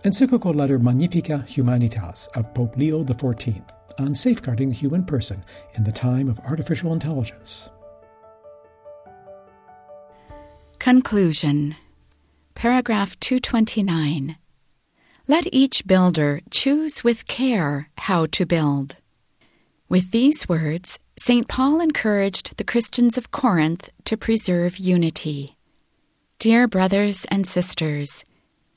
encyclical letter Magnificat Humanitas of Pope Leo XIV on safeguarding the human person in the time of artificial intelligence. Conclusion. Paragraph 229. Let each builder choose with care how to build. With these words, St. Paul encouraged the Christians of Corinth to preserve unity. Dear brothers and sisters,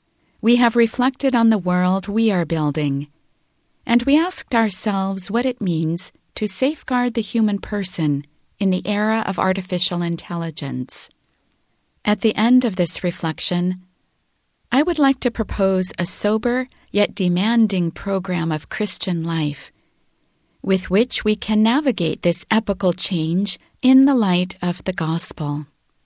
we have reflected on the world we are building, and we asked ourselves what it means to safeguard the human person in the era of artificial intelligence. At the end of this reflection, I would like to propose a sober yet demanding program of Christian life with which we can navigate this epochal change in the light of the gospel.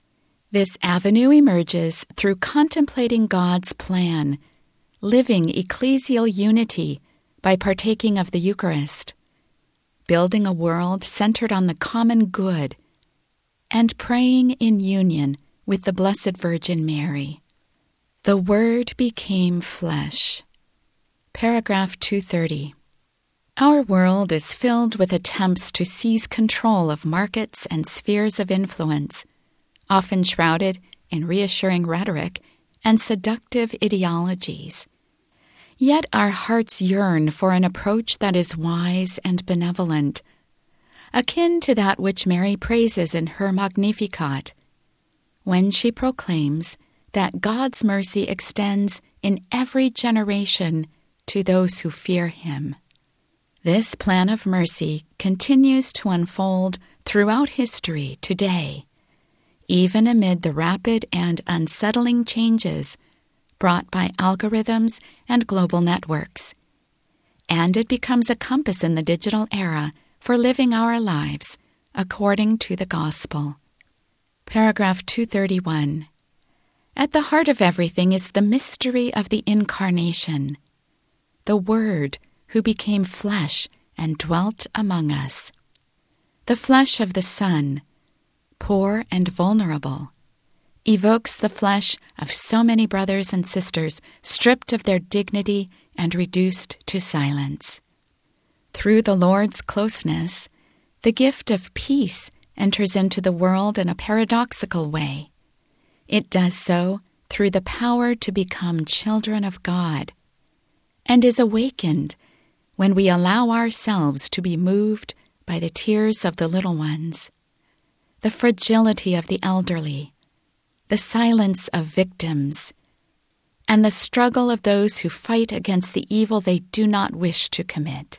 This avenue emerges through contemplating God's plan, living ecclesial unity by partaking of the Eucharist, building a world centered on the common good, and praying in union with the Blessed Virgin Mary. The Word became flesh. Paragraph 230. Our world is filled with attempts to seize control of markets and spheres of influence, often shrouded in reassuring rhetoric and seductive ideologies. Yet our hearts yearn for an approach that is wise and benevolent, akin to that which Mary praises in her Magnificat, when she proclaims that God's mercy extends in every generation to those who fear Him. This plan of mercy continues to unfold throughout history today, even amid the rapid and unsettling changes brought by algorithms and global networks. And it becomes a compass in the digital era for living our lives according to the gospel. Paragraph 231. At the heart of everything is the mystery of the Incarnation, the Word who became flesh and dwelt among us. The flesh of the Son, poor and vulnerable, evokes the flesh of so many brothers and sisters stripped of their dignity and reduced to silence. Through the Lord's closeness, the gift of peace enters into the world in a paradoxical way. It does so through the power to become children of God, and is awakened when we allow ourselves to be moved by the tears of the little ones, the fragility of the elderly, the silence of victims, and the struggle of those who fight against the evil they do not wish to commit.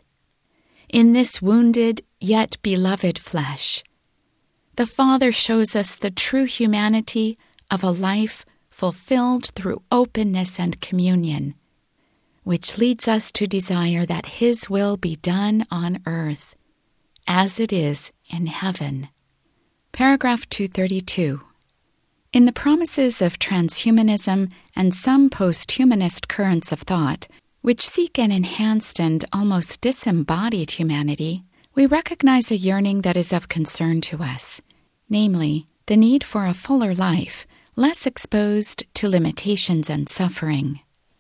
In this wounded yet beloved flesh, the Father shows us the true humanity of a life fulfilled through openness and communion, which leads us to desire that His will be done on earth, as it is in heaven. Paragraph 232. In the promises of transhumanism and some post-humanist currents of thought, which seek an enhanced and almost disembodied humanity, we recognize a yearning that is of concern to us, namely, the need for a fuller life, less exposed to limitations and suffering.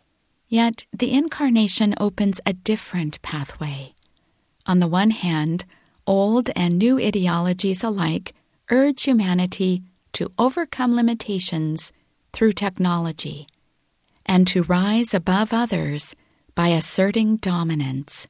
Yet the Incarnation opens a different pathway. On the one hand, old and new ideologies alike urge humanity to overcome limitations through technology and to rise above others by asserting dominance.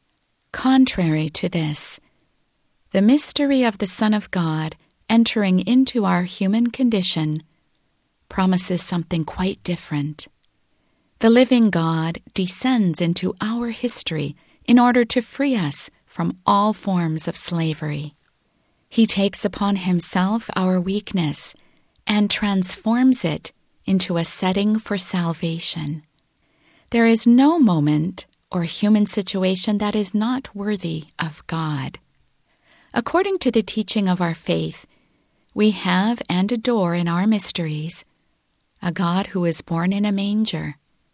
Contrary to this, the mystery of the Son of God entering into our human condition promises something quite different. The living God descends into our history in order to free us from all forms of slavery. He takes upon Himself our weakness and transforms it into a setting for salvation. There is no moment or human situation that is not worthy of God. According to the teaching of our faith, we have and adore in our mysteries a God who is born in a manger,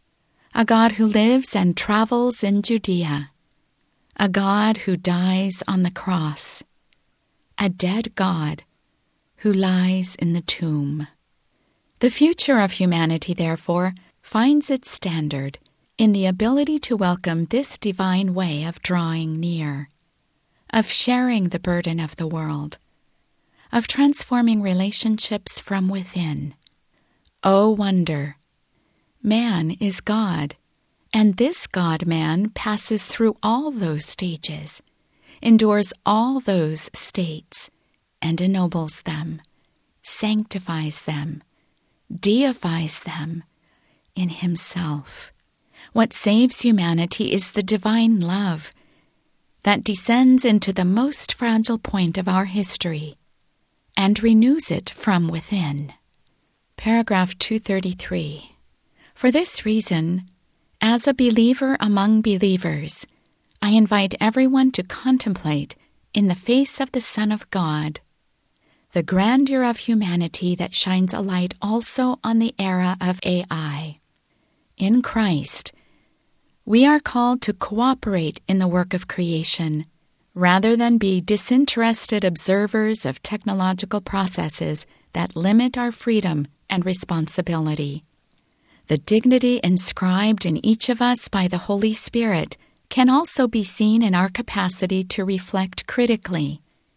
a God who lives and travels in Judea, a God who dies on the cross, a dead God who lies in the tomb. The future of humanity, therefore, finds its standard in the ability to welcome this divine way of drawing near, of sharing the burden of the world, of transforming relationships from within. Oh, wonder! Man is God, and this God-man passes through all those stages, endures all those states, and ennobles them, sanctifies them, deifies them in himself. What saves humanity is the divine love that descends into the most fragile point of our history and renews it from within. Paragraph 233. For this reason, as a believer among believers, I invite everyone to contemplate in the face of the Son of God the grandeur of humanity that shines a light also on the era of AI. In Christ, we are called to cooperate in the work of creation rather than be disinterested observers of technological processes that limit our freedom and responsibility. The dignity inscribed in each of us by the Holy Spirit can also be seen in our capacity to reflect critically,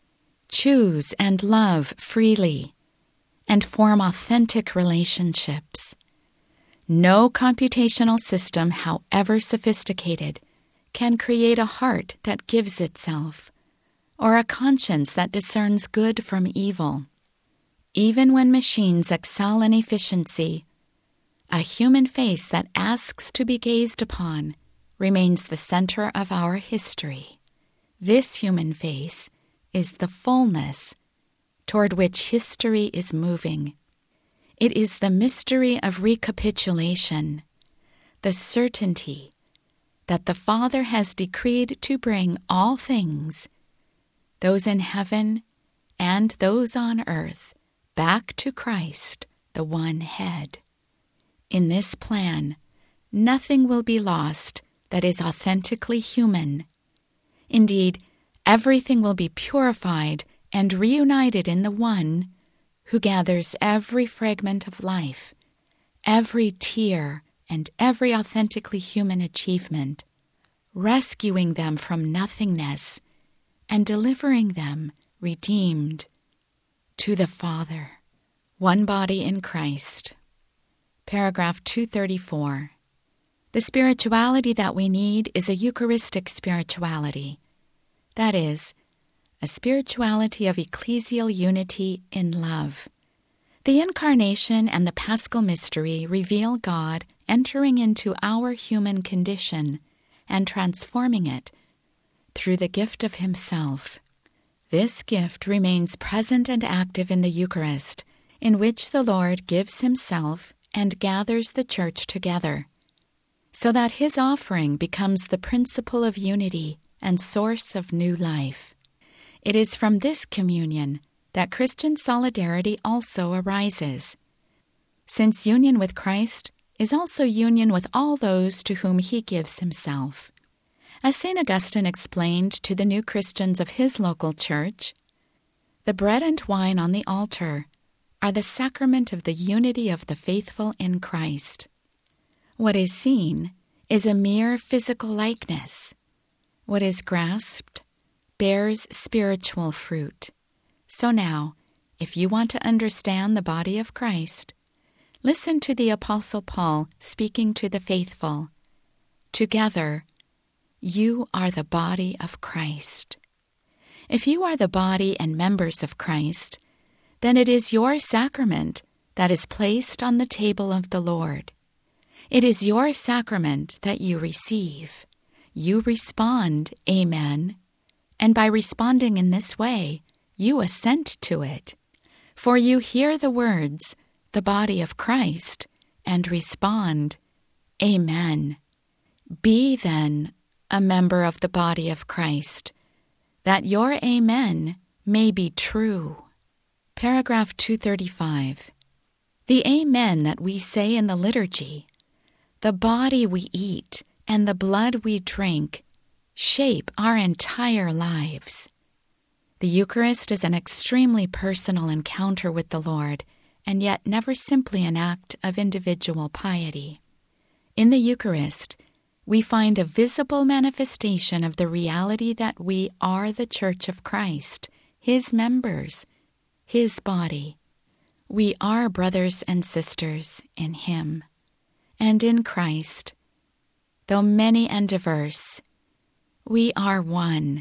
choose and love freely, and form authentic relationships. No computational system, however sophisticated, can create a heart that gives itself, or a conscience that discerns good from evil. Even when machines excel in efficiency, a human face that asks to be gazed upon remains the center of our history. This human face is the fullness toward which history is moving. It is the mystery of recapitulation, the certainty that the Father has decreed to bring all things, those in heaven and those on earth, back to Christ, the one head. In this plan, nothing will be lost that is authentically human. Indeed, everything will be purified and reunited in the One who gathers every fragment of life, every tear, and every authentically human achievement, rescuing them from nothingness and delivering them, redeemed, to the Father. One body in Christ. Paragraph 234. The spirituality that we need is a Eucharistic spirituality. That is, a spirituality of ecclesial unity in love. The Incarnation and the Paschal Mystery reveal God entering into our human condition and transforming it through the gift of Himself. This gift remains present and active in the Eucharist, in which the Lord gives Himself and gathers the Church together, so that His offering becomes the principle of unity and source of new life. It is from this communion that Christian solidarity also arises, since union with Christ is also union with all those to whom He gives Himself. As St. Augustine explained to the new Christians of his local church, the bread and wine on the altar are the sacrament of the unity of the faithful in Christ. What is seen is a mere physical likeness. What is grasped bears spiritual fruit. So now, if you want to understand the body of Christ, listen to the Apostle Paul speaking to the faithful. Together, you are the body of Christ. If you are the body and members of Christ, then it is your sacrament that is placed on the table of the Lord. It is your sacrament that you receive. You respond, Amen, and by responding in this way, you assent to it. For you hear the words, the body of Christ, and respond, Amen. Be then a member of the body of Christ, that your Amen may be true. Paragraph 235. The Amen that we say in the liturgy, the body we eat, and the blood we drink, shape our entire lives. The Eucharist is an extremely personal encounter with the Lord, and yet never simply an act of individual piety. In the Eucharist, we find a visible manifestation of the reality that we are the Church of Christ, His members, His body. We are brothers and sisters in Him and in Christ. Though many and diverse, we are one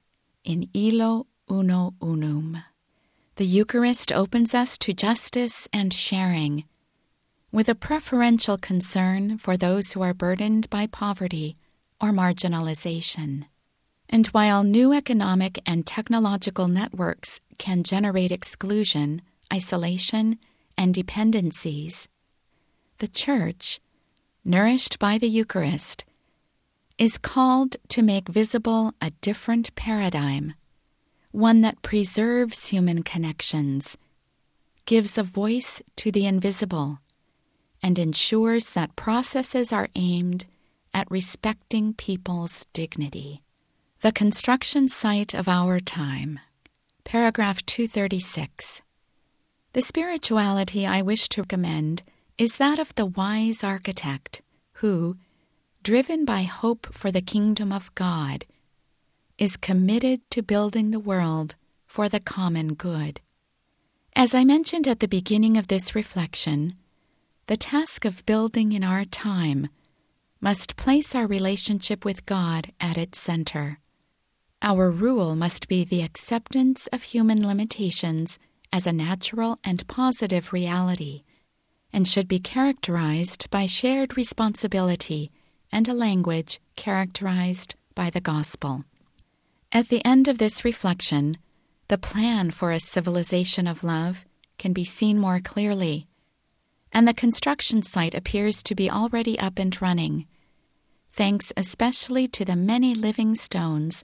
in illo uno unum. The Eucharist opens us to justice and sharing, with a preferential concern for those who are burdened by poverty or marginalization. And while new economic and technological networks can generate exclusion, isolation, and dependencies, the Church, nourished by the Eucharist, is called to make visible a different paradigm, one that preserves human connections, gives a voice to the invisible, and ensures that processes are aimed at respecting people's dignity. The construction site of our time. Paragraph 236. The spirituality I wish to recommend is that of the wise architect who, driven by hope for the kingdom of God, is committed to building the world for the common good. As I mentioned at the beginning of this reflection, the task of building in our time must place our relationship with God at its center. Our rule must be the acceptance of human limitations as a natural and positive reality, and should be characterized by shared responsibility and a language characterized by the gospel. At the end of this reflection, the plan for a civilization of love can be seen more clearly, and the construction site appears to be already up and running, thanks especially to the many living stones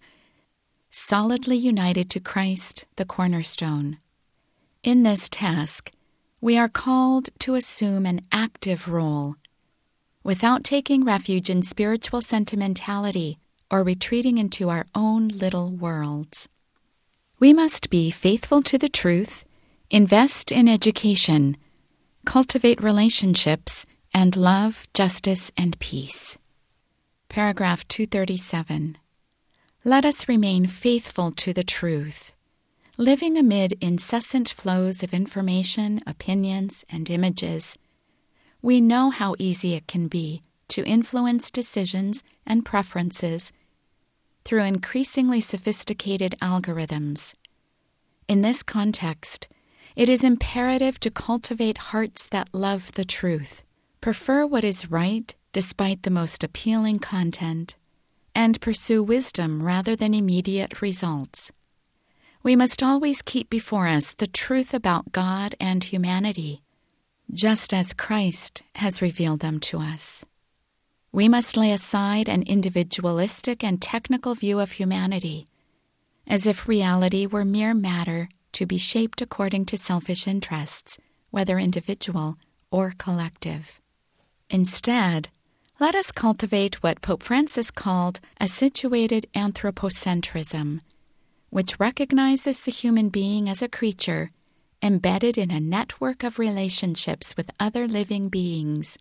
solidly united to Christ, the cornerstone. In this task, we are called to assume an active role, without taking refuge in spiritual sentimentality or retreating into our own little worlds. We must be faithful to the truth, invest in education, cultivate relationships, and love, justice, and peace. Paragraph 237. Let us remain faithful to the truth, living amid incessant flows of information, opinions, and images. We know how easy it can be to influence decisions and preferences through increasingly sophisticated algorithms. In this context, it is imperative to cultivate hearts that love the truth, prefer what is right despite the most appealing content, and pursue wisdom rather than immediate results. We must always keep before us the truth about God and humanity, just as Christ has revealed them to us. We must lay aside an individualistic and technical view of humanity, as if reality were mere matter to be shaped according to selfish interests, whether individual or collective. Instead, let us cultivate what Pope Francis called a situated anthropocentrism, which recognizes the human being as a creature embedded in a network of relationships with other living beings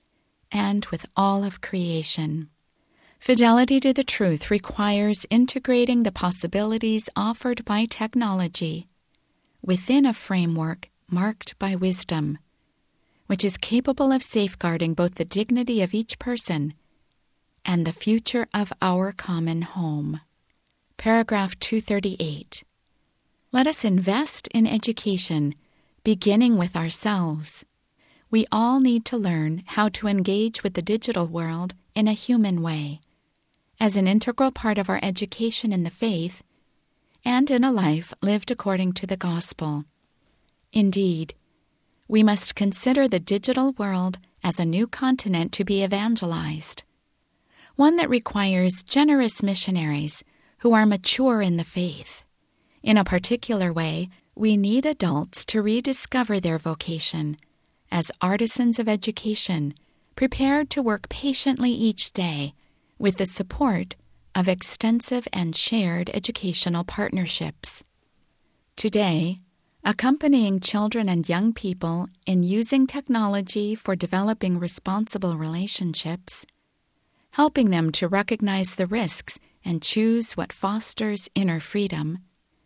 and with all of creation. Fidelity to the truth requires integrating the possibilities offered by technology within a framework marked by wisdom, which is capable of safeguarding both the dignity of each person and the future of our common home. Paragraph 238. Let us invest in education, beginning with ourselves. We all need to learn how to engage with the digital world in a human way, as an integral part of our education in the faith and in a life lived according to the gospel. Indeed, we must consider the digital world as a new continent to be evangelized, one that requires generous missionaries who are mature in the faith. In a particular way, we need adults to rediscover their vocation as artisans of education, prepared to work patiently each day with the support of extensive and shared educational partnerships. Today, accompanying children and young people in using technology for developing responsible relationships helping them to recognize the risks and choose what fosters inner freedom,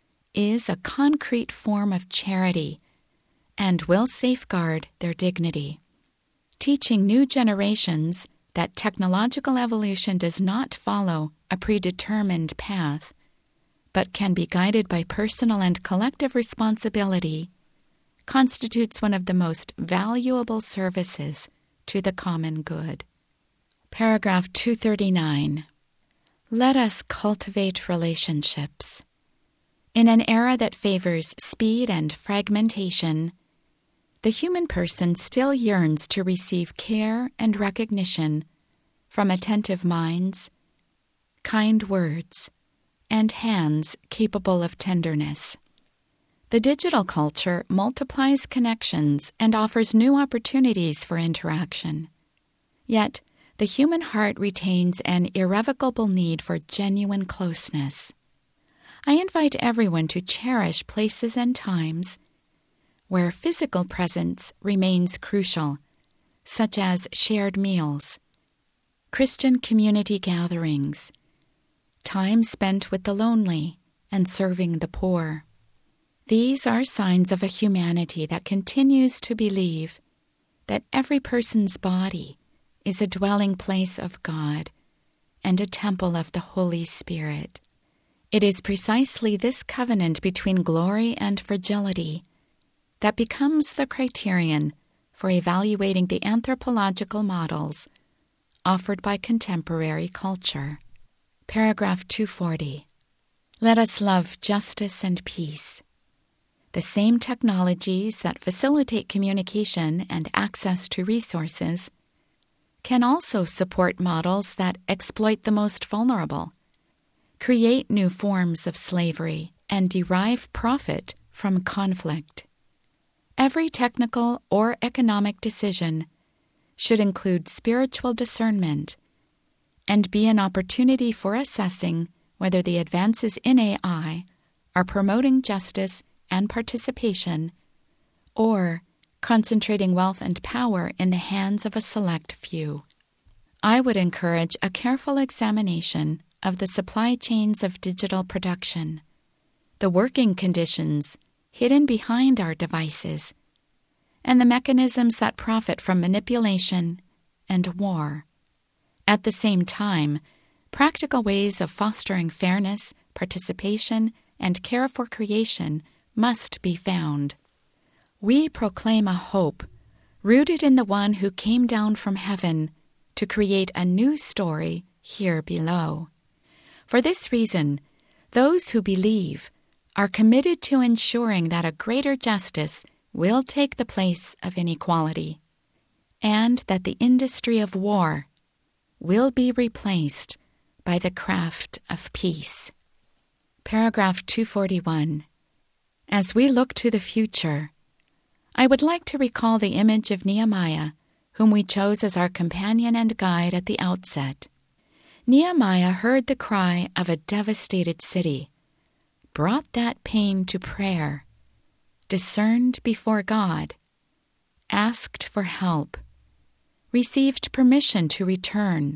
is a concrete form of charity and will safeguard their dignity. Teaching new generations that technological evolution does not follow a predetermined path, but can be guided by personal and collective responsibility, constitutes one of the most valuable services to the common good. Paragraph 239. Let us cultivate relationships. In an era that favors speed and fragmentation, the human person still yearns to receive care and recognition from attentive minds, kind words, and hands capable of tenderness. The digital culture multiplies connections and offers new opportunities for interaction. Yet, the human heart retains an irrevocable need for genuine closeness. I invite everyone to cherish places and times where physical presence remains crucial, such as shared meals, Christian community gatherings, time spent with the lonely and serving the poor. These are signs of a humanity that continues to believe that every person's body is a dwelling place of God and a temple of the Holy Spirit. It is precisely this covenant between glory and fragility that becomes the criterion for evaluating the anthropological models offered by contemporary culture. Paragraph 240. Let us love justice and peace. The same technologies that facilitate communication and access to resources can also support models that exploit the most vulnerable, create new forms of slavery, and derive profit from conflict. Every technical or economic decision should include spiritual discernment and be an opportunity for assessing whether the advances in AI are promoting justice and participation or concentrating wealth and power in the hands of a select few. I would encourage a careful examination of the supply chains of digital production, the working conditions hidden behind our devices, and the mechanisms that profit from manipulation and war. At the same time, practical ways of fostering fairness, participation, and care for creation must be found. We proclaim a hope rooted in the one who came down from heaven to create a new story here below. For this reason, those who believe are committed to ensuring that a greater justice will take the place of inequality, and that the industry of war will be replaced by the craft of peace. Paragraph 241. As we look to the future, I would like to recall the image of Nehemiah, whom we chose as our companion and guide at the outset. Nehemiah heard the cry of a devastated city, brought that pain to prayer, discerned before God, asked for help, received permission to return,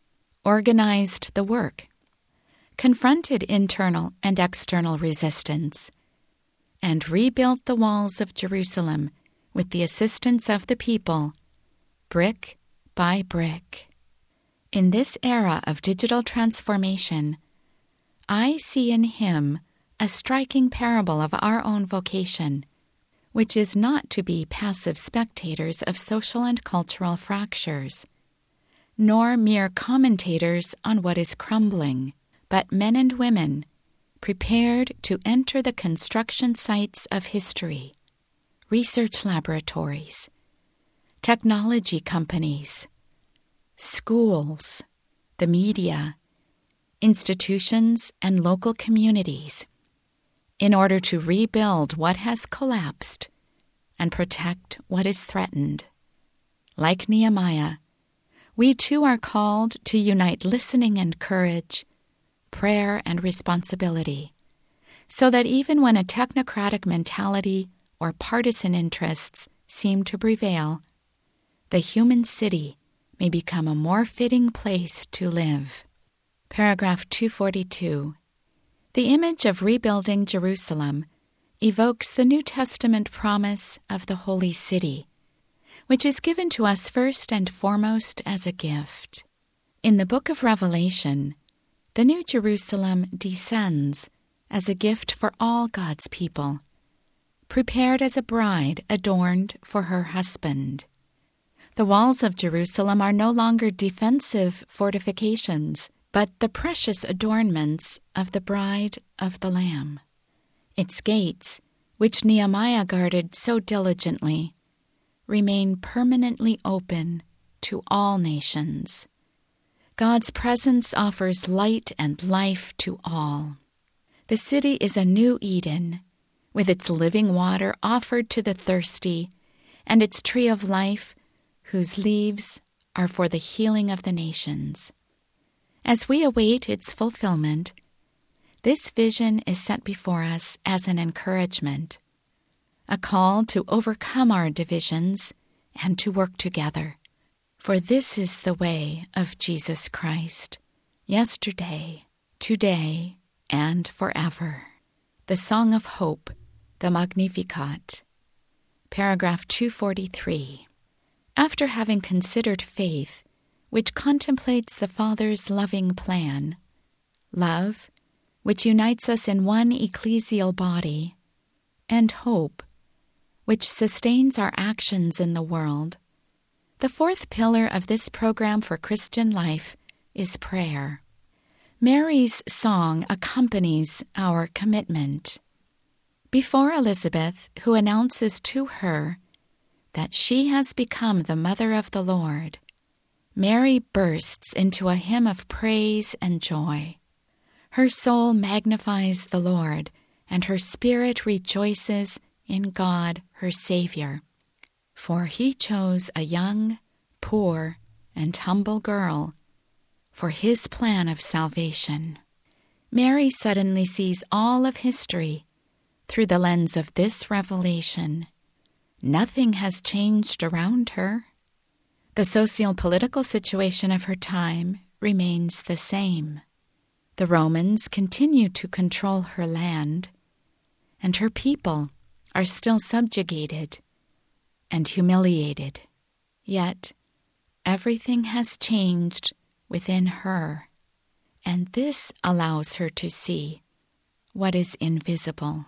organized the work, confronted internal and external resistance, and rebuilt the walls of Jerusalem with the assistance of the people, brick by brick. In this era of digital transformation, I see in him a striking parable of our own vocation, which is not to be passive spectators of social and cultural fractures, nor mere commentators on what is crumbling, but men and women prepared to enter the construction sites of history, research laboratories, technology companies, schools, the media, institutions, and local communities, in order to rebuild what has collapsed and protect what is threatened. Like Nehemiah, we too are called to unite listening and courage, prayer and responsibility, so that even when a technocratic mentality or partisan interests seem to prevail, the human city may become a more fitting place to live. Paragraph 242. The image of rebuilding Jerusalem evokes the New Testament promise of the Holy City, which is given to us first and foremost as a gift. In the book of Revelation, the New Jerusalem descends as a gift for all God's people, prepared as a bride adorned for her husband. The walls of Jerusalem are no longer defensive fortifications, but the precious adornments of the bride of the Lamb. Its gates, which Nehemiah guarded so diligently, remain permanently open to all nations. God's presence offers light and life to all. The city is a new Eden, with its living water offered to the thirsty, and its tree of life, whose leaves are for the healing of the nations. As we await its fulfillment, this vision is set before us as an encouragement, a call to overcome our divisions and to work together. For this is the way of Jesus Christ, yesterday, today, and forever. The Song of Hope, the Magnificat. Paragraph 243. After having considered faith, which contemplates the Father's loving plan, love, which unites us in one ecclesial body, and hope, which sustains our actions in the world, the fourth pillar of this program for Christian life is prayer. Mary's song accompanies our commitment. Before Elizabeth, who announces to her that she has become the mother of the Lord, Mary bursts into a hymn of praise and joy. Her soul magnifies the Lord, and her spirit rejoices in God, her Savior. For he chose a young, poor, and humble girl for his plan of salvation. Mary suddenly sees all of history through the lens of this revelation. Nothing has changed around her. The socio-political situation of her time remains the same. The Romans continue to control her land, and her people are still subjugated and humiliated. Yet, everything has changed within her, and this allows her to see what is invisible.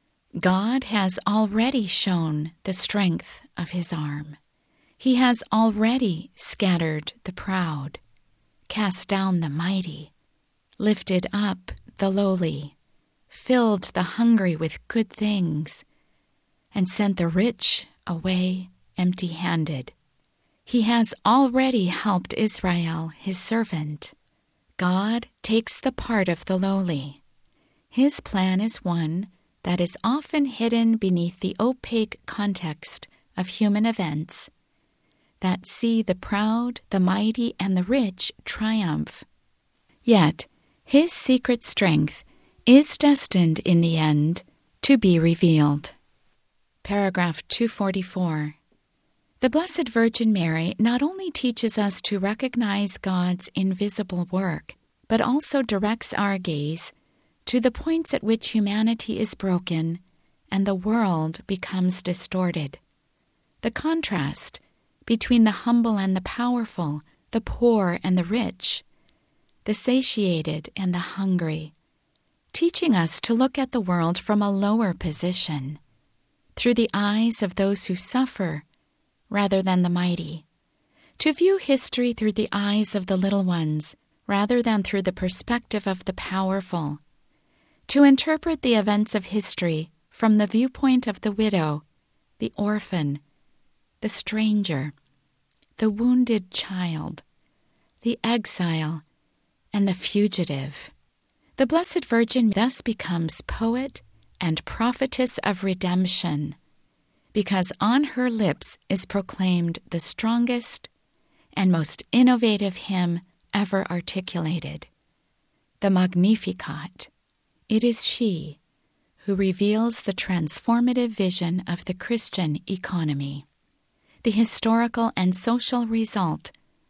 God has already shown the strength of his arm. He has already scattered the proud, cast down the mighty, lifted up the lowly, filled the hungry with good things, and sent the rich away empty-handed. He has already helped Israel, his servant. God takes the part of the lowly. His plan is one that is often hidden beneath the opaque context of human events that see the proud, the mighty, and the rich triumph. Yet, his secret strength is destined in the end to be revealed. Paragraph 244. The Blessed Virgin Mary not only teaches us to recognize God's invisible work, but also directs our gaze to the points at which humanity is broken and the world becomes distorted. The contrast between the humble and the powerful, the poor and the rich, the satiated and the hungry, teaching us to look at the world from a lower position, through the eyes of those who suffer rather than the mighty, to view history through the eyes of the little ones rather than through the perspective of the powerful, to interpret the events of history from the viewpoint of the widow, the orphan, the stranger, the wounded child, the exile, and the fugitive. The Blessed Virgin thus becomes poet and prophetess of redemption, because on her lips is proclaimed the strongest and most innovative hymn ever articulated, the Magnificat. It is she who reveals the transformative vision of the Christian economy, the historical and social result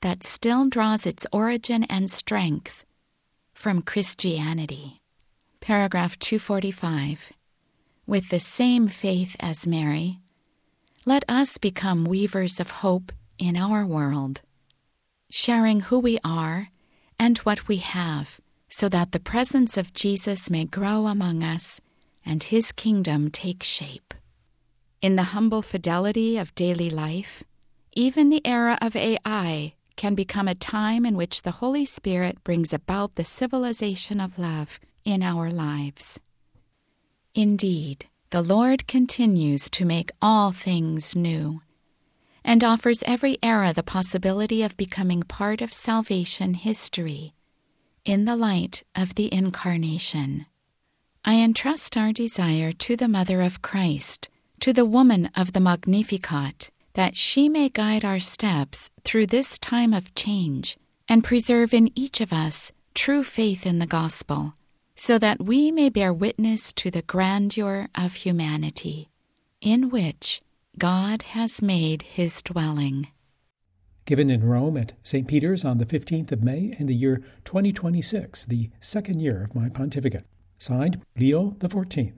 that still draws its origin and strength from Christianity. Paragraph 245. With the same faith as Mary, let us become weavers of hope in our world, sharing who we are and what we have, so that the presence of Jesus may grow among us and his kingdom take shape. In the humble fidelity of daily life, even the era of AI can become a time in which the Holy Spirit brings about the civilization of love in our lives. Indeed, the Lord continues to make all things new, and offers every era the possibility of becoming part of salvation history in the light of the Incarnation. I entrust our desire to the Mother of Christ, to the woman of the Magnificat, that she may guide our steps through this time of change and preserve in each of us true faith in the gospel, so that we may bear witness to the grandeur of humanity, in which God has made his dwelling. Given in Rome at St. Peter's on the 15th of May in the year 2026, the second year of my pontificate. Signed, Leo XIV.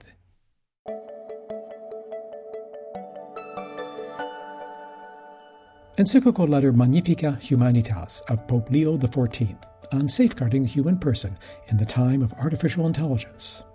Encyclical letter Magnificat Humanitas of Pope Leo XIV on safeguarding the human person in the time of artificial intelligence.